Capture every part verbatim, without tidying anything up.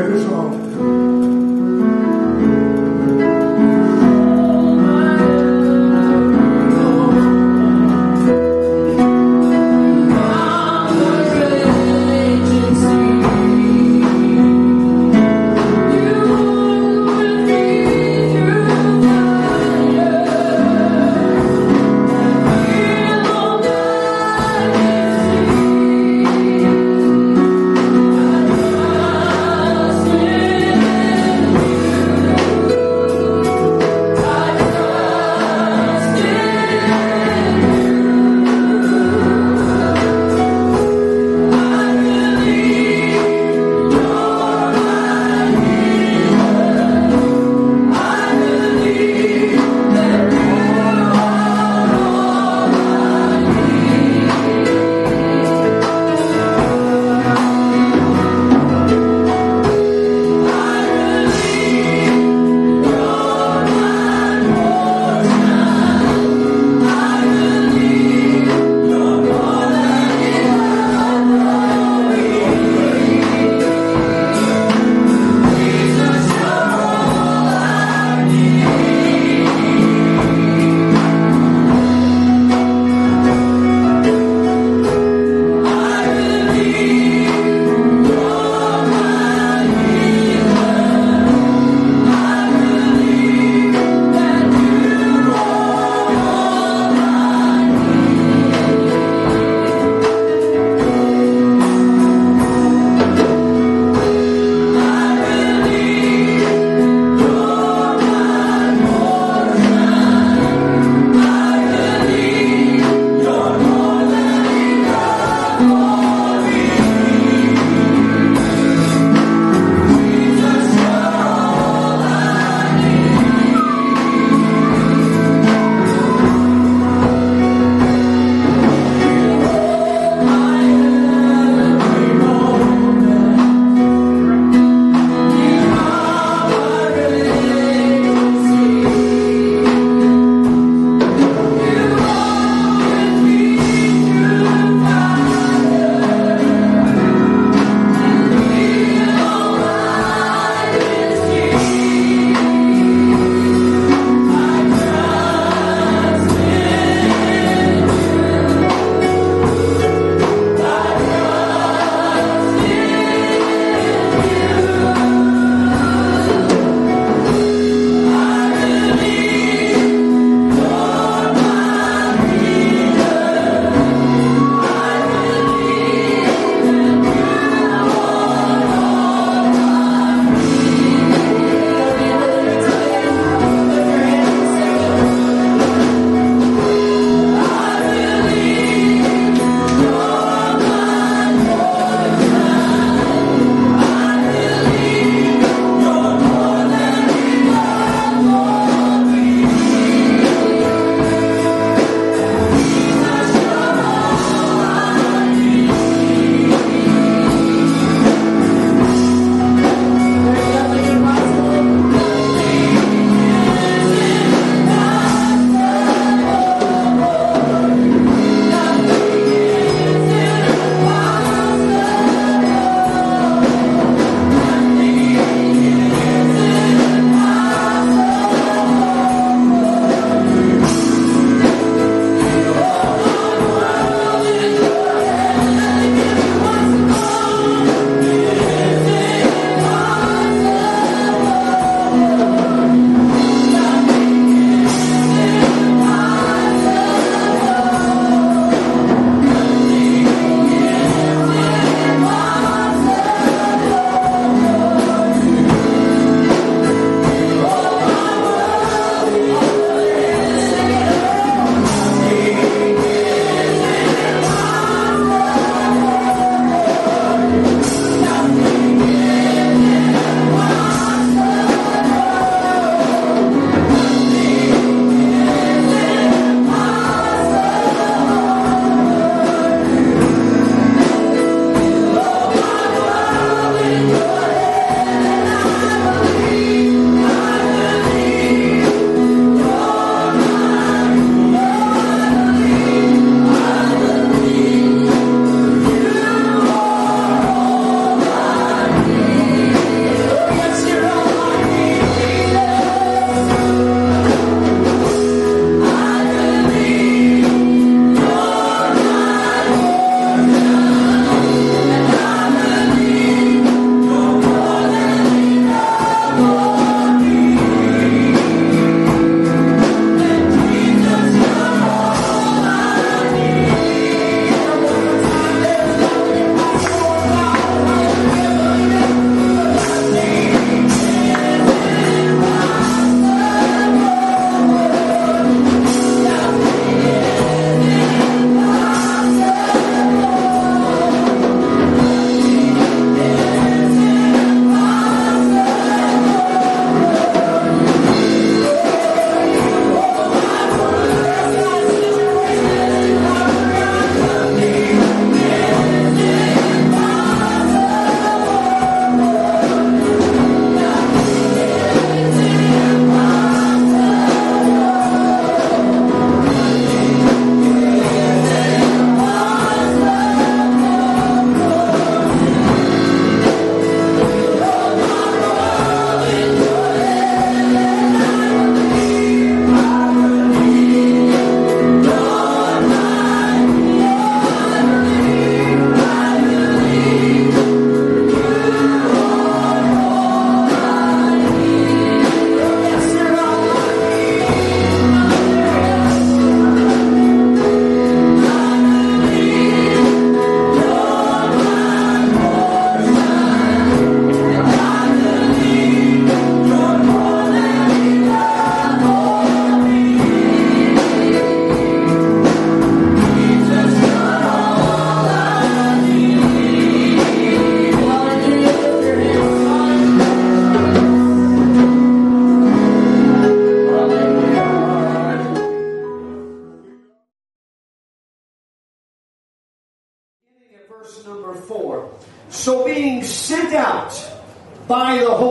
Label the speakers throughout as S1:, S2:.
S1: favorite song.
S2: Yeah.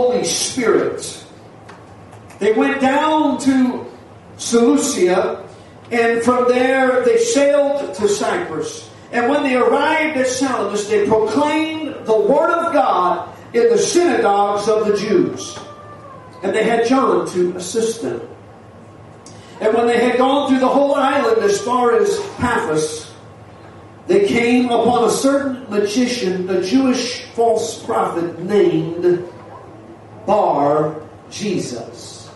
S1: Holy Spirit. They went down to Seleucia, and from there they sailed to Cyprus. And when they arrived at Salamis, they proclaimed the Word of God in the synagogues of the Jews. And they had John to assist them. And when they had gone through the whole island as far as Paphos, they came upon a certain magician, a Jewish false prophet named Bar Jesus.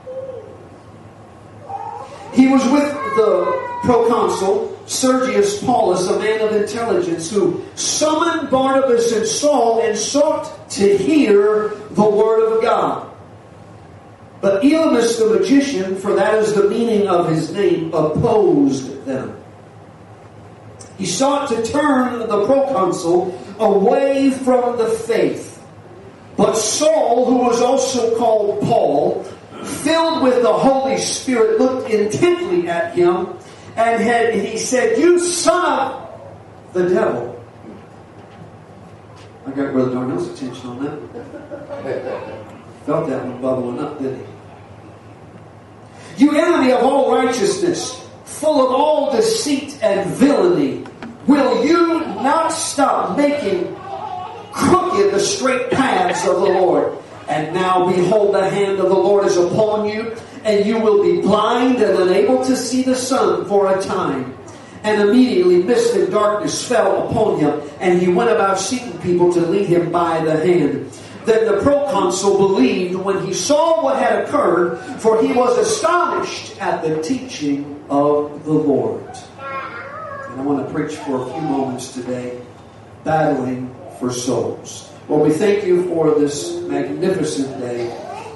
S1: He was with the proconsul Sergius Paulus, a man of intelligence, who summoned Barnabas and Saul and sought to hear the word of God. But Elymas the magician, for that is the meaning of his name, opposed them. He sought to turn the proconsul away from the faith. But Saul, who was also called Paul, filled with the Holy Spirit, looked intently at him, and had, he said, "You son of the devil." I got Brother Darnell's attention on that. Felt that one bubbling up, didn't he? "You enemy of all righteousness, full of all deceit and villainy, will you not stop making crooked the straight paths of the Lord? And now behold, the hand of the Lord is upon you, and you will be blind and unable to see the sun for a time." And immediately mist and darkness fell upon him, and he went about seeking people to lead him by the hand. Then the proconsul believed when he saw what had occurred, for he was astonished at the teaching of the Lord. And I want to preach for a few moments today, battling for souls. Lord, we thank you for this magnificent day,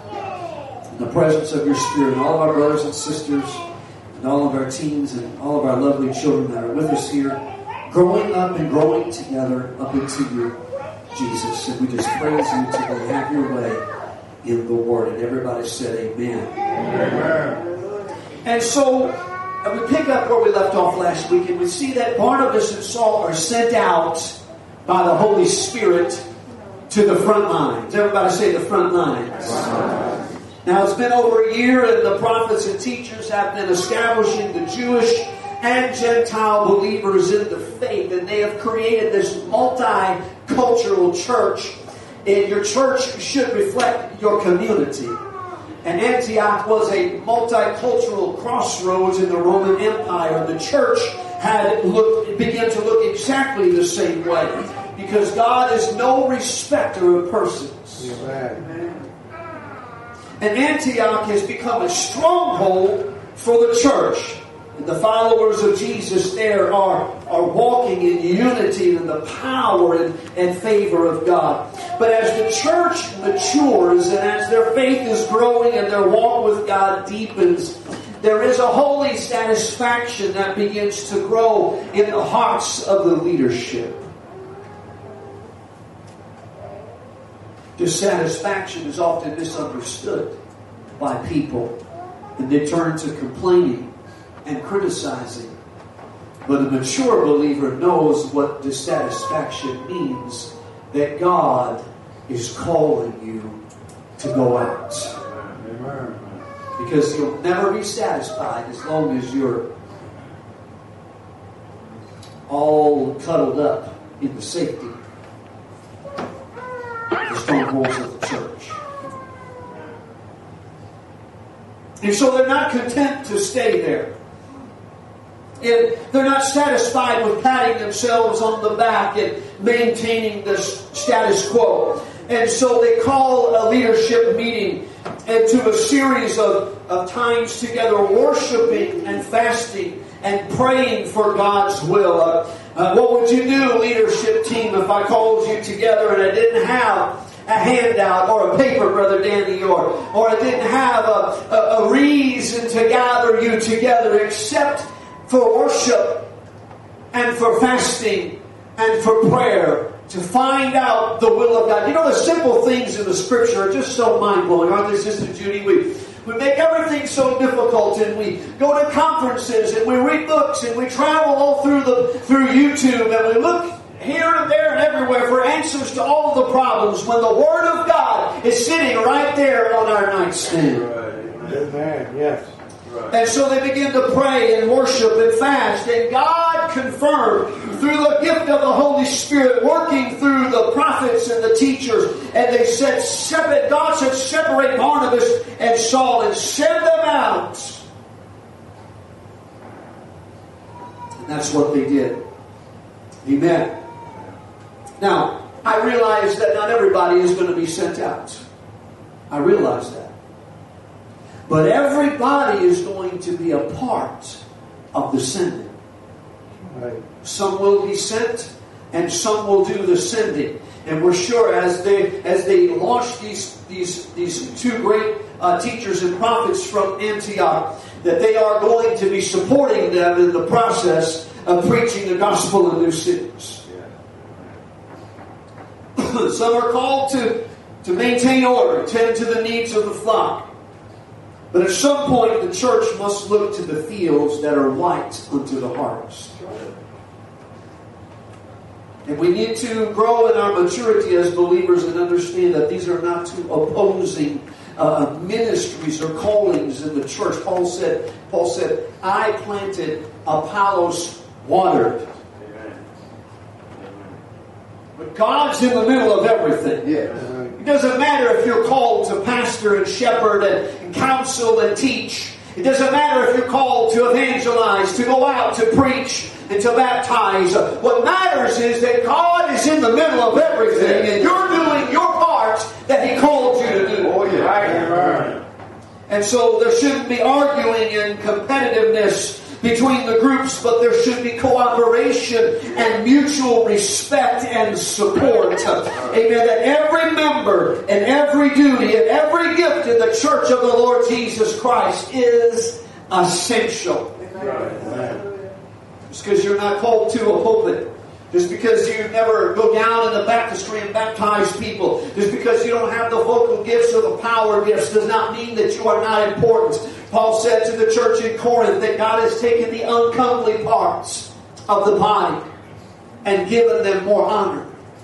S1: in the presence of your Spirit, and all of our brothers and sisters, and all of our teens, and all of our lovely children that are with us here, growing up and growing together up into you, Jesus. And we just praise you today. Have your way in the Word. And everybody said amen. Amen. And so we pick up where we left off last week, and we see that Barnabas and Saul are sent out by the Holy Spirit to the front lines. Everybody say the front lines. Wow. Now it's been over a year, and the prophets and teachers have been establishing the Jewish and Gentile believers in the faith, and they have created this multicultural church. And your church should reflect your community. And Antioch was a multicultural crossroads in the Roman Empire. The church had looked, began to look exactly the same way, because God is no respecter of persons. Amen. And Antioch has become a stronghold for the church. And the followers of Jesus there are, are walking in unity and the power and, and favor of God. But as the church matures and as their faith is growing and their walk with God deepens, there is a holy satisfaction that begins to grow in the hearts of the leadership. Dissatisfaction is often misunderstood by people, and they turn to complaining and criticizing. But a mature believer knows what dissatisfaction means, that God is calling you to go out. Amen. Because you'll never be satisfied as long as you're all cuddled up in the safety, the strongholds of the church. And so they're not content to stay there. And they're not satisfied with patting themselves on the back and maintaining the status quo. And so they call a leadership meeting and to a series of, of times together, worshiping and fasting and praying for God's will. Uh, uh, what would you do, leadership team, if I called you together and I didn't have a handout or a paper, Brother Danny, or, or I didn't have a, a, a reason to gather you together except for worship and for fasting and for prayer to find out the will of God? You know, the simple things in the Scripture are just so mind-blowing, aren't they, Sister Judy? We, we make everything so difficult, and we go to conferences, and we read books, and we travel all through the through YouTube, and we look here and there and everywhere for answers to all of the problems when the Word of God is sitting right there on our nightstand.
S2: Right. Amen. Yes. Right.
S1: And so they begin to pray and worship and fast. And God confirmed through the gift of the Holy Spirit, working through the prophets and the teachers. And they said, separate, God said, separate Barnabas and Saul and send them out. And that's what they did. Amen. Now, I realize that not everybody is going to be sent out. I realize that. But everybody is going to be a part of the sending.
S2: Right.
S1: Some will be sent, and some will do the sending. And we're sure as they as they launch these these these two great uh, teachers and prophets from Antioch, that they are going to be supporting them in the process of preaching the gospel in new cities. Yeah. Some are called to to maintain order, tend to the needs of the flock. But at some point, the church must look to the fields that are white unto the harvest. And we need to grow in our maturity as believers and understand that these are not two opposing uh, ministries or callings in the church. Paul said, Paul said, I planted, Apollos watered. Amen. But God's in the middle of everything.
S2: Yes.
S1: It doesn't matter if you're called to pastor and shepherd and, and counsel and teach. It doesn't matter if you're called to evangelize, to go out to preach and to baptize. What matters is that God is in the middle of everything and you're doing your part that He called you to do.
S2: Oh, yeah. Right.
S1: And so there shouldn't be arguing and competitiveness between the groups, but there should be cooperation and mutual respect and support. Amen. That every member and every duty and every gift in the church of the Lord Jesus Christ is essential.
S2: Amen.
S1: Just because you're not called to a pulpit, just because you never go down in the baptistry and baptize people, just because you don't have the vocal gifts or the power gifts, does not mean that you are not important. Paul said to the church in Corinth that God has taken the uncomely parts of the body and given them more honor.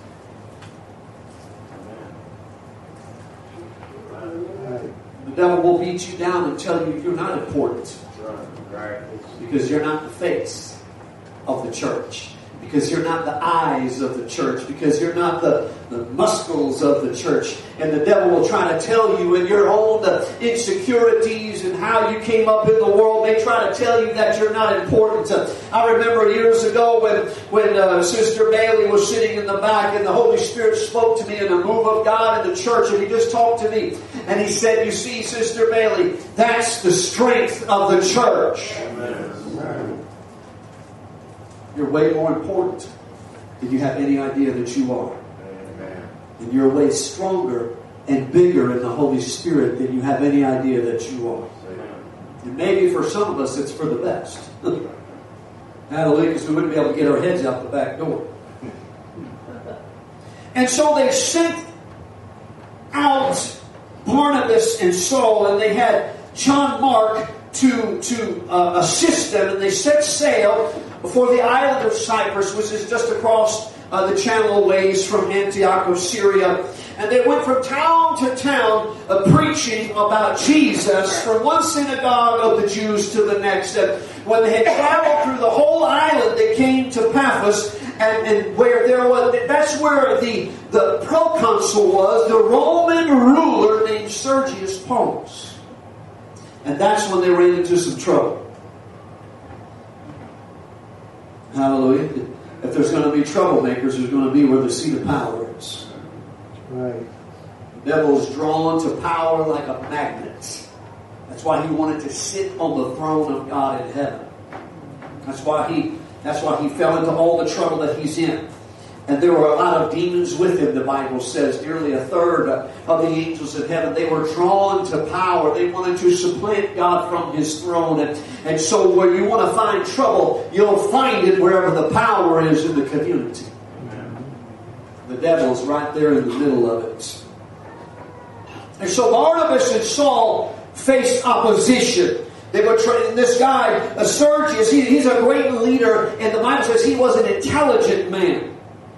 S1: The devil will beat you down and tell you you're not important because you're not the face of the church. Because you're not the eyes of the church. Because you're not the, the muscles of the church. And the devil will try to tell you in your own the insecurities and how you came up in the world. They try to tell you that you're not important. Uh, I remember years ago when, when uh, Sister Bailey was sitting in the back and the Holy Spirit spoke to me in the move of God in the church. And He just talked to me. And He said, you see, Sister Bailey, that's the strength of the church. Amen. You're way more important than you have any idea that you are. Amen. And you're way stronger and bigger in the Holy Spirit than you have any idea that you are. Amen. And maybe for some of us it's for the best. Hallelujah, because we wouldn't be able to get our heads out the back door. And so they sent out Barnabas and Saul, and they had John Mark to, to uh, assist them, and they set sail before the island of Cyprus, which is just across uh, the channel ways from Antioch of Syria. And they went from town to town uh, preaching about Jesus from one synagogue of the Jews to the next. And when they had traveled through the whole island, they came to Paphos, and, and where there was, that's where the, the proconsul was, the Roman ruler named Sergius Paulus. And that's when they ran into some trouble. Hallelujah. If there's going to be troublemakers, there's going to be where the seat of power is.
S2: Right.
S1: The devil is drawn to power like a magnet. That's why he wanted to sit on the throne of God in heaven. That's why he that's why he fell into all the trouble that he's in. And there were a lot of demons with him, the Bible says. Nearly a third of the angels in heaven. They were drawn to power. They wanted to supplant God from His throne. And, and so where you want to find trouble, you'll find it wherever the power is in the community. Amen. The devil's right there in the middle of it. And so Barnabas and Saul faced opposition. They were trying, this guy, Sergius, he, he's a great leader. And the Bible says he was an intelligent man.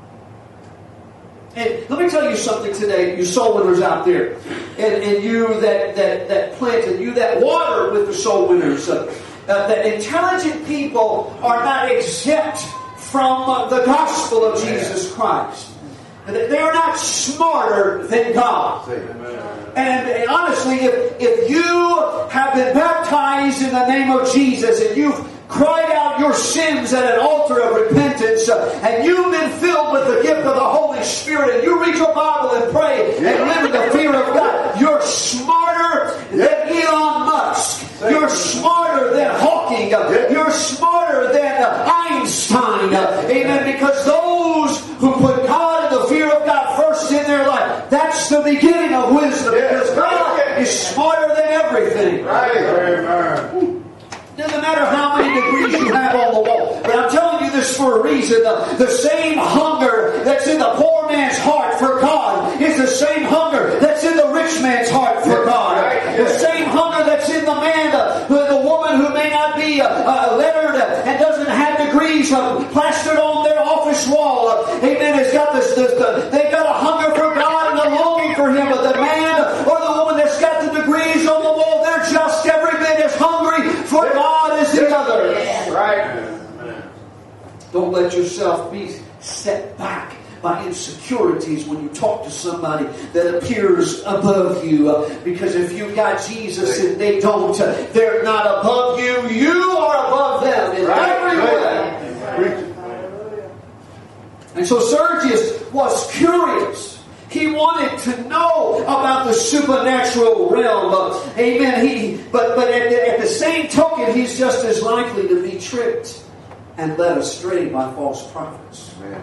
S1: let me tell you something today, you soul winners out there, and, and you that, that, that plant, and you that water with the soul winners, uh, uh, that intelligent people are not exempt from uh, the gospel of Jesus Christ. They are not smarter than God. And, and honestly, if, if you have been baptized in the name of Jesus and you've cried out your sins at an altar of repentance, uh, and you've been filled with the gift of the Holy Spirit, and you read your Bible and pray and live in the fear of God, you're smarter than Elon Musk. You're smarter than Hawking. You're smarter than Einstein. Amen. Because those who put God and the fear of God first in their life, that's the beginning of wisdom. Because God is smarter than everything.
S2: Right.
S1: Doesn't matter how many degrees you have on the wall. But I'm telling you this for a reason. The, the same hunger that's in the poor man's heart for God is the same hunger that's in the rich man's heart for God. The same hunger that's in the man, uh, the woman who may not be uh, uh, lettered and doesn't have degrees uh, plastered on their office wall. Uh, amen. Has got this, this the, they've got a hunger for God and a longing for Him. But the man or the woman that's got the degrees on the wall, they're just every bit as hungry for God as the other.
S2: Right.
S1: Don't let yourself be set back by insecurities when you talk to somebody that appears above you. Uh, because if you've got Jesus and they don't, uh, they're not above you. You are above them in every way. And so Sergius was curious. He wanted to know about the supernatural realm. Uh, amen. He, but but at the, at the same token, he's just as likely to be tricked and led astray by false prophets.
S2: Amen.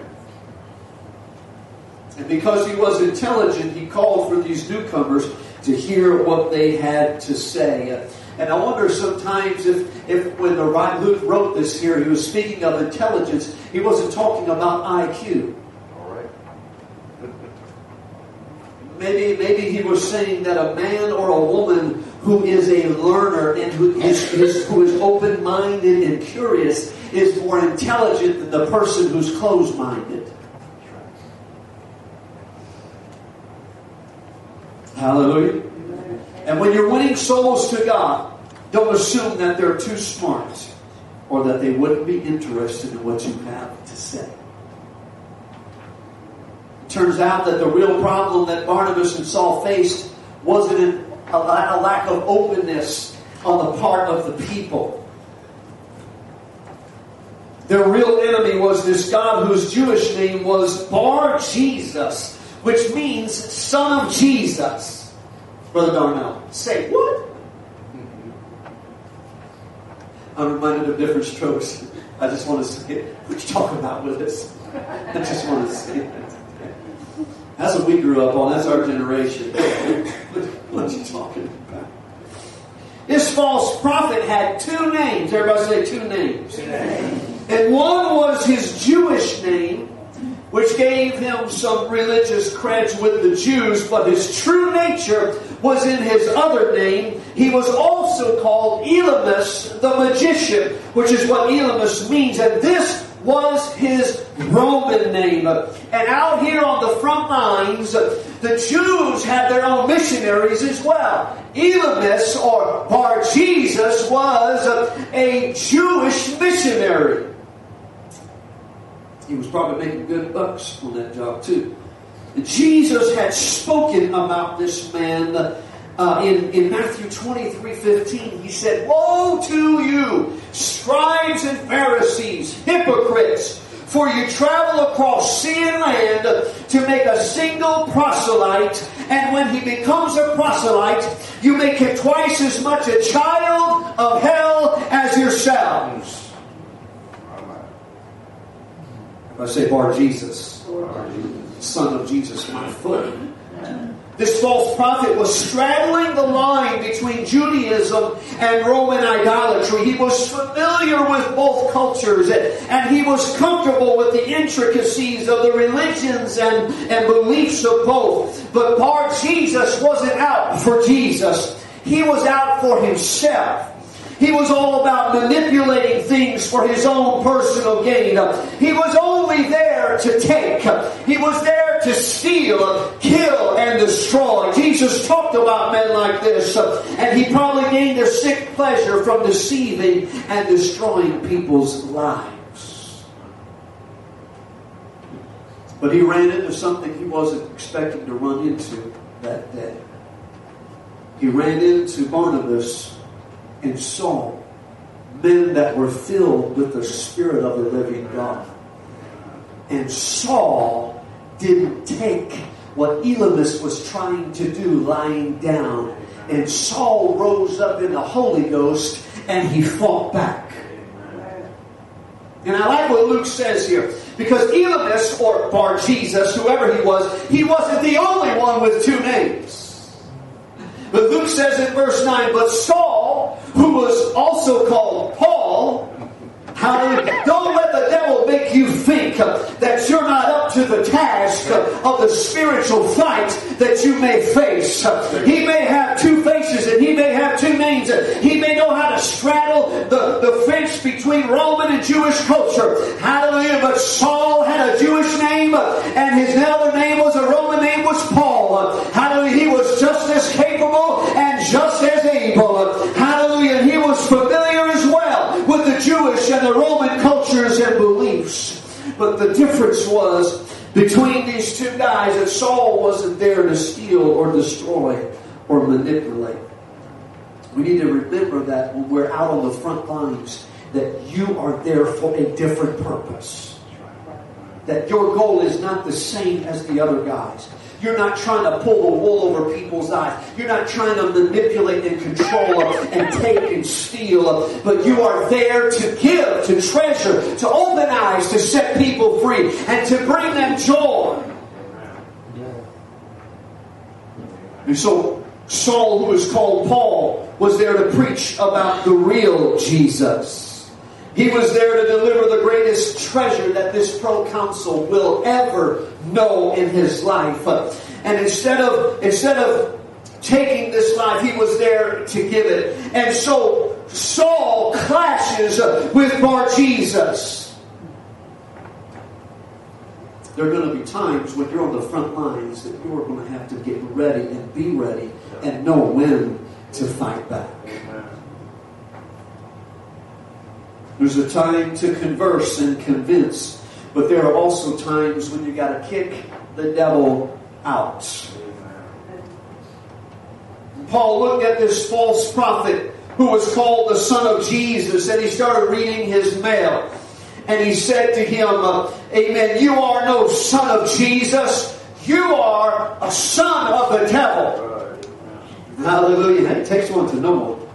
S1: And because he was intelligent, he called for these newcomers to hear what they had to say. And I wonder sometimes if, if when the Luke wrote this here, he was speaking of intelligence, he wasn't talking about I Q.
S2: All right.
S1: Maybe, maybe he was saying that a man or a woman who is a learner and who is, is, who is open-minded and curious is more intelligent than the person who's closed-minded. Hallelujah. And when you're winning souls to God, don't assume that they're too smart or that they wouldn't be interested in what you have to say. It turns out that the real problem that Barnabas and Saul faced wasn't a lack of openness on the part of the people. Their real enemy was this God whose Jewish name was Bar Jesus, which means son of Jesus. Brother Darnell, say what? I'm reminded of different strokes. I just want to say it. What you talking about with us? I just want to say it. That's what we grew up on. That's our generation. What are you talking about? This false prophet had two names. Everybody say two names. Two names. And one was his Jewish name, which gave him some religious creds with the Jews, but his true nature was in his other name. He was also called Elymas the magician, which is what Elymas means. And this was his Roman name. And out here on the front lines, the Jews had their own missionaries as well. Elymas, or Bar Jesus, was a Jewish missionary. He was probably making good bucks on that job too. Jesus had spoken about this man uh, in, in Matthew twenty-three fifteen. He said, "Woe to you, scribes and Pharisees, hypocrites! For you travel across sea and land to make a single proselyte, and when he becomes a proselyte, you make him twice as much a child of hell as yourselves." I say Bar Jesus, Bar Jesus, son of Jesus, my foot. This false prophet was straddling the line between Judaism and Roman idolatry. He was familiar with both cultures, and he was comfortable with the intricacies of the religions and, and beliefs of both. But Bar Jesus wasn't out for Jesus. He was out for himself. He was all about manipulating things for his own personal gain. He was only there to take. He was there to steal, kill, and destroy. Jesus talked about men like this, and he probably gained a sick pleasure from deceiving and destroying people's lives. But he ran into something he wasn't expecting to run into that day. He ran into Barnabas and Saul, men that were filled with the Spirit of the living God. And Saul didn't take what Elymas was trying to do lying down. And Saul rose up in the Holy Ghost and he fought back. And I like what Luke says here. Because Elymas, or Bar Jesus, whoever he was, he wasn't the only one with two names. But Luke says in verse nine, but Saul, who was also called Paul, hallelujah, don't let the devil make you think that you're not up to the task of the spiritual fight that you may face. He may have two faces and he may have two names. He may know how to straddle the, the fence between Roman and Jewish culture. Hallelujah. But Saul had a Jewish name and his other name was a Roman name, was Paul. Hallelujah. He was just as capable and just as able. Hallelujah. And he was familiar as well with the Jewish and the Roman cultures and beliefs. But the difference was between these two guys that Saul wasn't there to steal or destroy or manipulate. We need to remember that when we're out on the front lines, that you are there for a different purpose. That your goal is not the same as the other guys. You're not trying to pull the wool over people's eyes. You're not trying to manipulate and control and take and steal. But you are there to give, to treasure, to open eyes, to set people free, and to bring them joy. And so Saul, who was called Paul, was there to preach about the real Jesus. He was there to deliver the greatest treasure that this proconsul will ever know in his life. And instead of instead of taking this life, he was there to give it. And so Saul clashes with Bar Jesus. There are going to be times when you're on the front lines that you're going to have to get ready and be ready and know when to fight back. There's a time to converse and convince, but there are also times when you got to kick the devil out. Paul looked at this false prophet who was called the Son of Jesus, and he started reading his mail. And he said to him, uh, amen, you are no son of Jesus. You are a son of the devil. Hallelujah. It takes one to know one.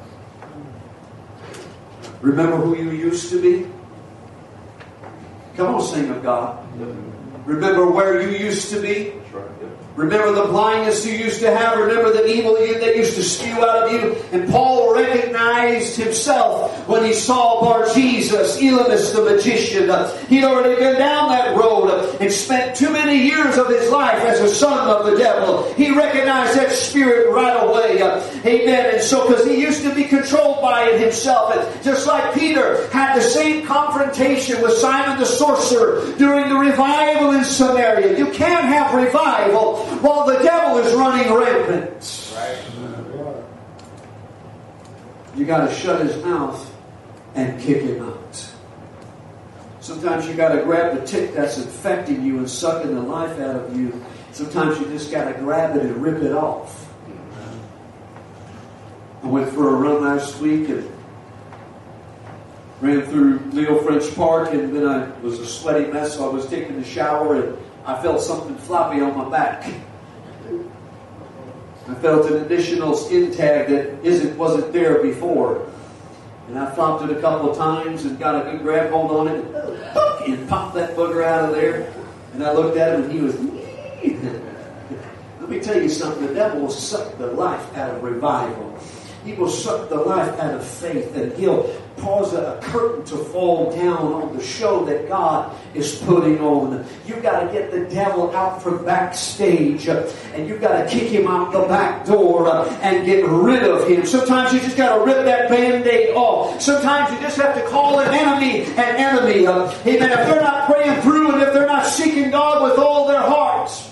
S1: Remember who you used to be? Come on, sing of God. Remember where you used to be? Remember the blindness you used to have. Remember the evil that used to spew out of you. And Paul recognized himself when he saw Bar Jesus, Elymas the magician. He'd already been down that road and spent too many years of his life as a son of the devil. He recognized that spirit right away. Amen. And so, because he used to be controlled by it himself. And just like Peter had the same confrontation with Simon the sorcerer during the revival in Samaria. You can't have revival while the devil is running rampant. Right. You got to shut his mouth and kick him out. Sometimes you got to grab the tick that's infecting you and sucking the life out of you. Sometimes you just got to grab it and rip it off. I went for a run last week and ran through Leo French Park, and then I was a sweaty mess, so I was taking a shower and I felt something floppy on my back. I felt an additional skin tag that isn't wasn't there before. And I flopped it a couple of times and got a good grab hold on it and, and popped that booger out of there. And I looked at him and he was... Let me tell you something. The devil will suck the life out of revival. He will suck the life out of faith, and he'll cause a curtain to fall down on the show that God is putting on. You've got to get the devil out from backstage, and you've got to kick him out the back door and get rid of him. Sometimes you just got to rip that Band-Aid off. Sometimes you just have to call an enemy an enemy. Amen. If they're not praying through and if they're not seeking God with all their hearts,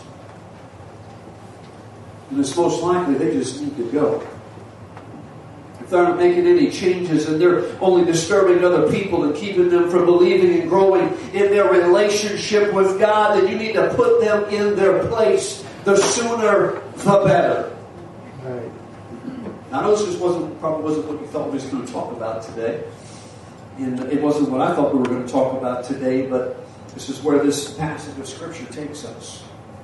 S1: and it's most likely they just need to go. If they're not making any changes and they're only disturbing other people and keeping them from believing and growing in their relationship with God, then you need to put them in their place. The sooner, the better.
S2: Right.
S1: I know this wasn't probably wasn't what you thought we was going to talk about today. And it wasn't what I thought we were going to talk about today, but this is where this passage of Scripture takes us.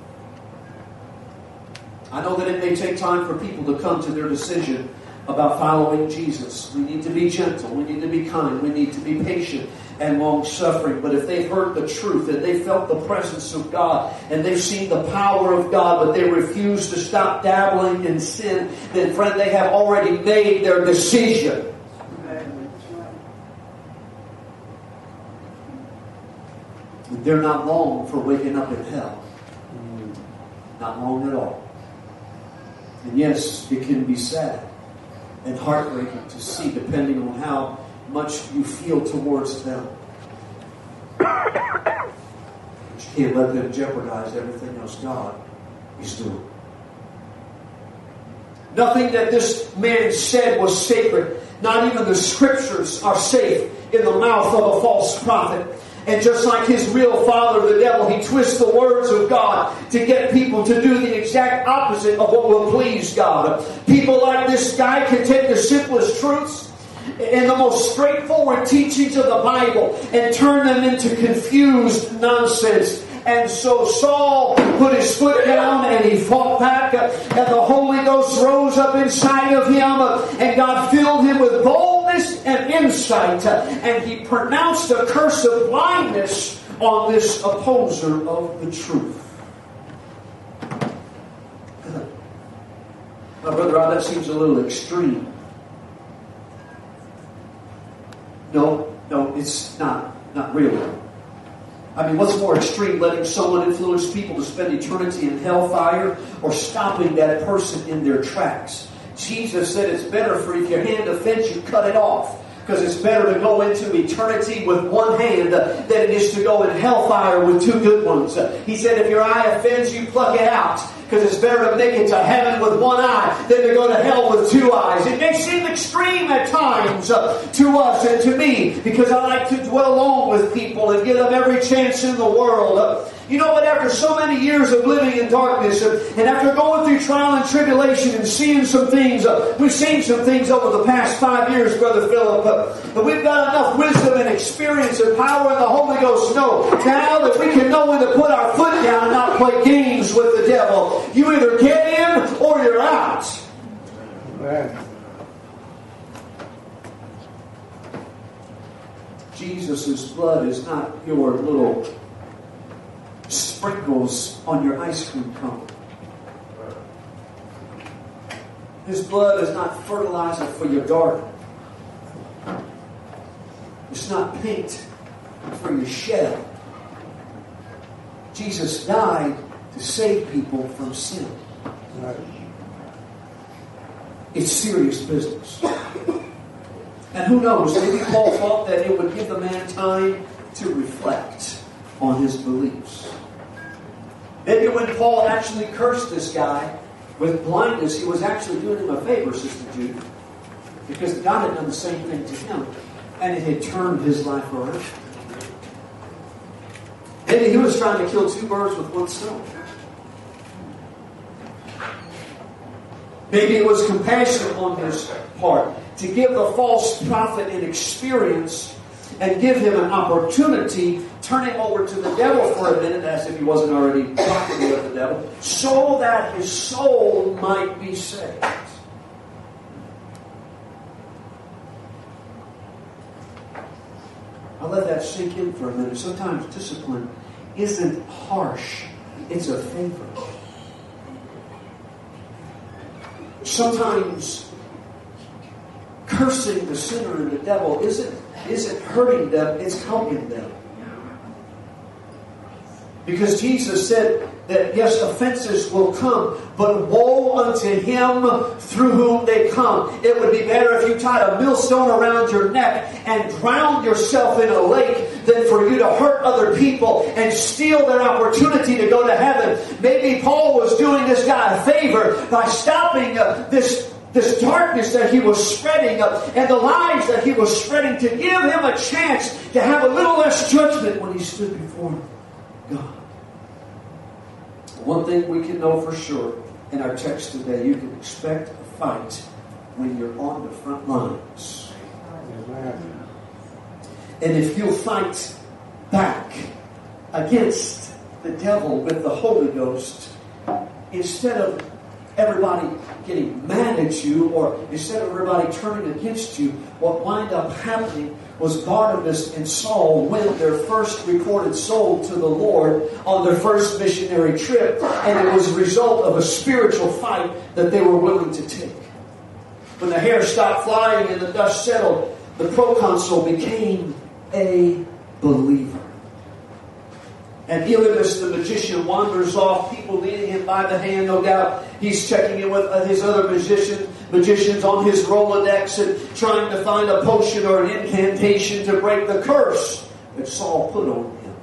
S1: I know that it may take time for people to come to their decision about following Jesus. We need to be gentle. We need to be kind. We need to be patient and long-suffering. But if they've heard the truth and they felt the presence of God and they've seen the power of God, but they refuse to stop dabbling in sin, then, friend, they have already made their decision. They're not long for waking up in hell. Not long at all. And yes, it can be sad and heartbreaking to see, depending on how much you feel towards them. But you can't let them jeopardize everything else God is doing. Nothing that this man said was sacred. Not even the Scriptures are safe in the mouth of a false prophet. And just like his real father, the devil, he twists the words of God to get people to do the exact opposite of what will please God. People like this guy can take the simplest truths and the most straightforward teachings of the Bible and turn them into confused nonsense. And so Saul put his foot down and he fought back, and the Holy Ghost rose up inside of him, and God filled him with boldness and insight, and he pronounced a curse of blindness on this opposer of the truth. Now, Brother Rod, that seems a little extreme. No, no, it's not. Not really. I mean, what's more extreme, letting someone influence people to spend eternity in hellfire, or stopping that person in their tracks? Jesus said it's better for if your hand offends you, cut it off. Because it's better to go into eternity with one hand than it is to go in hellfire with two good ones. He said if your eye offends you, pluck it out. Because it's better to make it to heaven with one eye than to go to hell with two eyes. It may seem extreme at times uh, to us and to me, because I like to dwell alone with people and give them every chance in the world. Uh, you know what? After so many years of living in darkness, uh, and after going through trial and tribulation and seeing some things, uh, we've seen some things over the past five years, Brother Philip, uh, but we've got enough wisdom and experience and power in the Holy Ghost to know now that we can know when to put our foot down and not play games with the devil. You either get in or you're out.
S2: Amen.
S1: Jesus' blood is not your little sprinkles on your ice cream cone. His blood is not fertilizer for your garden. It's not paint for your shed. Jesus died to save people from sin.
S2: Right.
S1: It's serious business. And who knows, maybe Paul thought that it would give the man time to reflect on his beliefs. Maybe when Paul actually cursed this guy with blindness, he was actually doing him a favor, Sister Jude, because God had done the same thing to him, and it had turned his life around. Maybe he was trying to kill two birds with one stone. Maybe it was compassion on his part to give the false prophet an experience and give him an opportunity, turn him over to the devil for a minute, as if he wasn't already talking with the devil, so that his soul might be saved. I'll let that sink in for a minute. Sometimes discipline isn't harsh. It's a favor. Sometimes cursing the sinner and the devil isn't, isn't hurting them, it's helping them. Because Jesus said that, yes, offenses will come, but woe unto him through whom they come. It would be better if you tied a millstone around your neck and drowned yourself in a lake than for you to hurt other people and steal their opportunity to go to heaven. Maybe Paul was doing this guy a favor by stopping uh, this This darkness that he was spreading uh, and the lies that he was spreading, to give him a chance to have a little less judgment when he stood before God. One thing we can know for sure in our text today, you can expect a fight when you're on the front lines. Amen. And if you'll fight back against the devil with the Holy Ghost, instead of everybody getting mad at you, or instead of everybody turning against you, what wound up happening was Barnabas and Saul went their first recorded soul to the Lord on their first missionary trip, and it was a result of a spiritual fight that they were willing to take. When the hair stopped flying and the dust settled, the proconsul became a believer. And Elymas the magician wanders off, people leading him by the hand, no doubt. He's checking in with his other magician, magicians on his Rolodex and trying to find a potion or an incantation to break the curse that Saul put on him.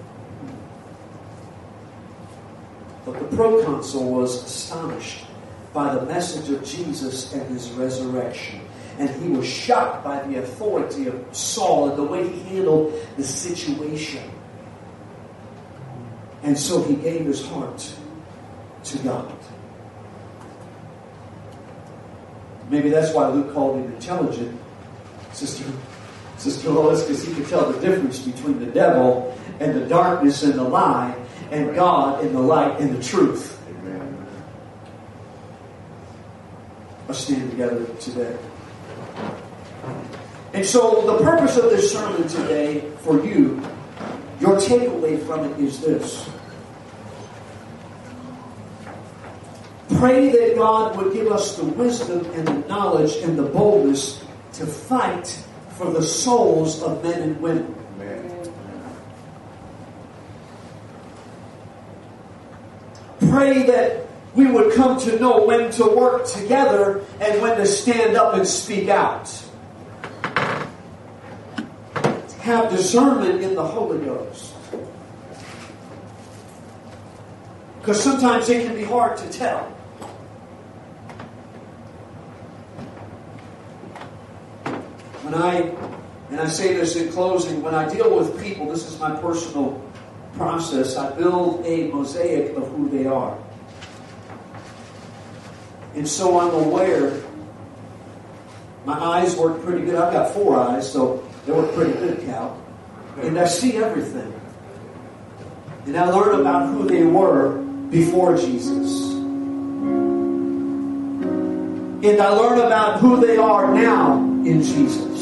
S1: But the proconsul was astonished by the message of Jesus and his resurrection. And he was shocked by the authority of Saul and the way he handled the situation. And so he gave his heart to God. Maybe that's why Luke called him intelligent, Sister, Sister Lois, because he could tell the difference between the devil and the darkness and the lie, and God and the light and the truth. Amen. Let's stand together today. And so the purpose of this sermon today for you, your takeaway from it is this. Pray that God would give us the wisdom and the knowledge and the boldness to fight for the souls of men and women. Amen. Pray that we would come to know when to work together and when to stand up and speak out. Have discernment in the Holy Ghost. Because sometimes it can be hard to tell. When I, and I say this in closing, when I deal with people, this is my personal process, I build a mosaic of who they are. And so I'm aware, my eyes work pretty good. I've got four eyes, so they work pretty good, Cal. And I see everything. And I learn about who they were before Jesus. And I learn about who they are now in Jesus.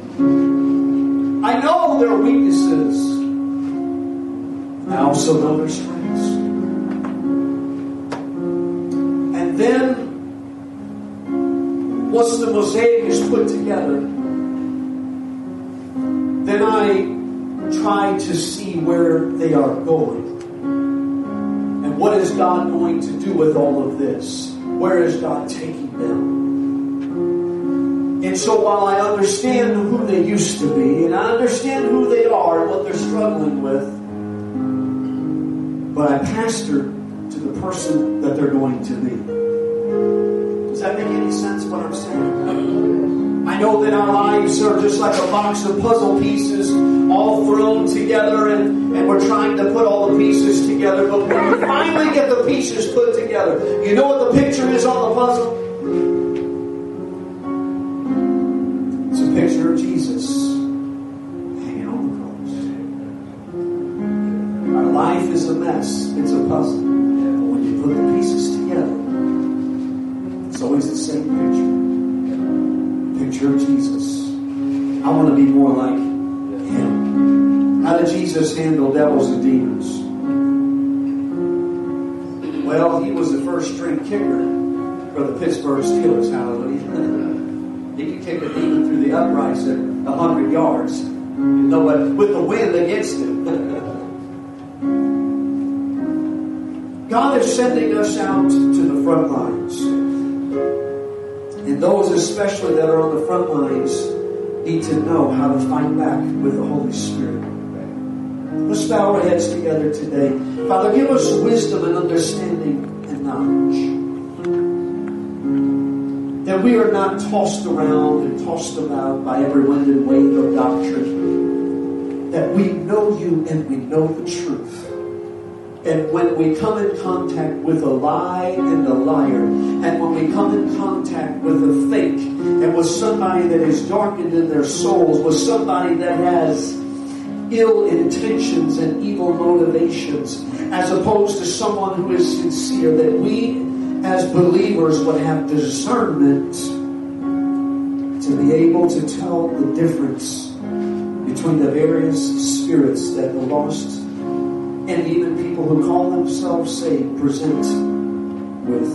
S1: I know their weaknesses. I also know their strengths. And then, once the mosaic is put together, then I try to see where they are going. And what is God going to do with all of this? Where is God taking them? And so while I understand who they used to be, and I understand who they are and what they're struggling with, but I pastor to the person that they're going to be. Does that make any sense what I'm saying? I know that our lives are just like a box of puzzle pieces all thrown together, and, and we're trying to put all the pieces together, but when we finally get the pieces put together, you know what the picture is on the puzzle? It's a picture of Jesus hanging on the cross. Our life is a mess. It's a puzzle. But when you put the pieces together, it's always the same picture. Picture of Jesus. I want to be more like Him. How did Jesus handle devils and demons? Well, He was the first string kicker for the Pittsburgh Steelers. Hallelujah. He can kick a demon through the uprights at a hundred yards. You know, but with the wind against him. God is sending us out to the front lines. And those especially that are on the front lines need to know how to fight back with the Holy Spirit. Let's bow our heads together today. Father, give us wisdom and understanding and knowledge. That we are not tossed around and tossed about by every wind and wave of doctrine. That we know you and we know the truth. And when we come in contact with a lie and a liar, and when we come in contact with a fake, and with somebody that is darkened in their souls, with somebody that has ill intentions and evil motivations, as opposed to someone who is sincere, that we as believers would have discernment to be able to tell the difference between the various spirits that the lost and even people who call themselves saved present with.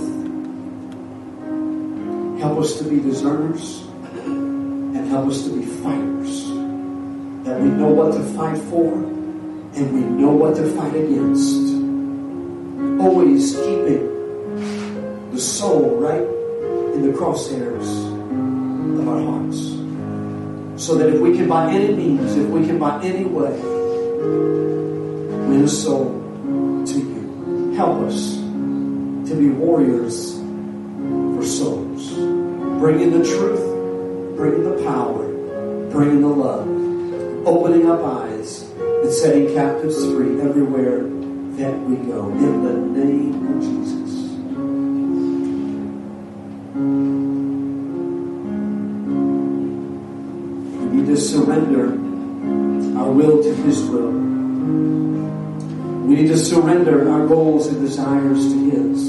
S1: Help us to be discerners and help us to be fighters. That we know what to fight for and we know what to fight against. Always keeping the soul right in the crosshairs of our hearts. So that if we can by any means, if we can by any way win a soul to you, help us to be warriors for souls. Bringing the truth, bringing the power, bringing the love, opening up eyes and setting captives free everywhere that we go. In the name of Jesus. We need to surrender our will to His will. We need to surrender our goals and desires to His.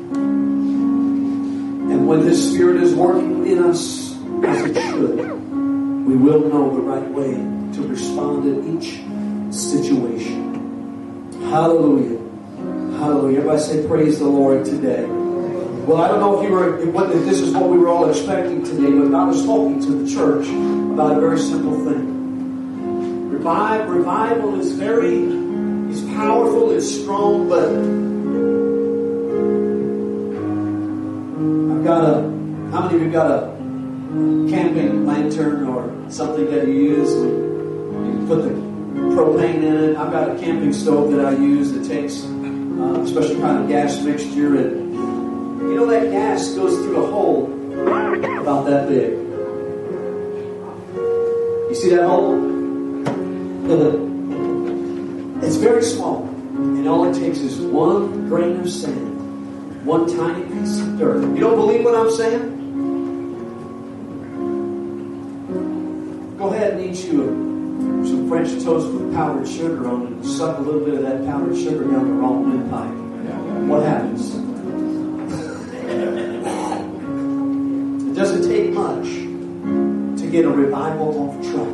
S1: And when His Spirit is working in us as it should, we will know the right way to respond in each situation. Hallelujah. Hallelujah. Everybody say praise the Lord today. Well, I don't know if you were, if this is what we were all expecting today, but I was talking to the church about a very simple thing. Revive, revival is very, it's powerful, it's strong, but I've got a, how many of you got a camping lantern or something that you use? You put the propane in it. I've got a camping stove that I use that takes uh, a special kind of gas mixture, and you know that gas goes through a hole about that big. You see that hole? It's very small, and all it takes is one grain of sand, one tiny piece of dirt. You don't believe what I'm saying? Go ahead and eat you some French toast with powdered sugar on it and suck a little bit of that powdered sugar down the wrong windpipe. What happens? It doesn't take much to get a revival off track.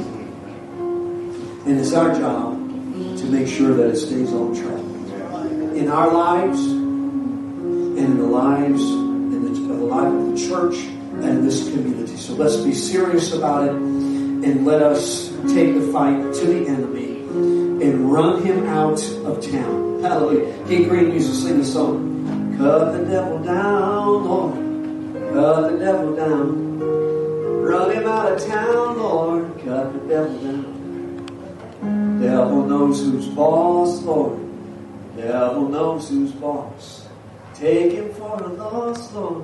S1: And it's our job to make sure that it stays on track. In our lives, and in the lives, in the, the life of the church, and in this community. So let's be serious about it, and let us take the fight to the enemy and run him out of town. Hallelujah. King Green used to sing a song. Cut the devil down, Lord. Cut the devil down. Run him out of town, Lord. Cut the devil down. Devil knows who's boss, Lord. Devil knows who's boss. Take him for a lost, Lord.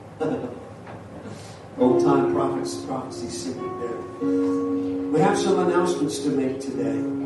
S1: Old time prophets, prophecy singing there. We have some announcements to make today.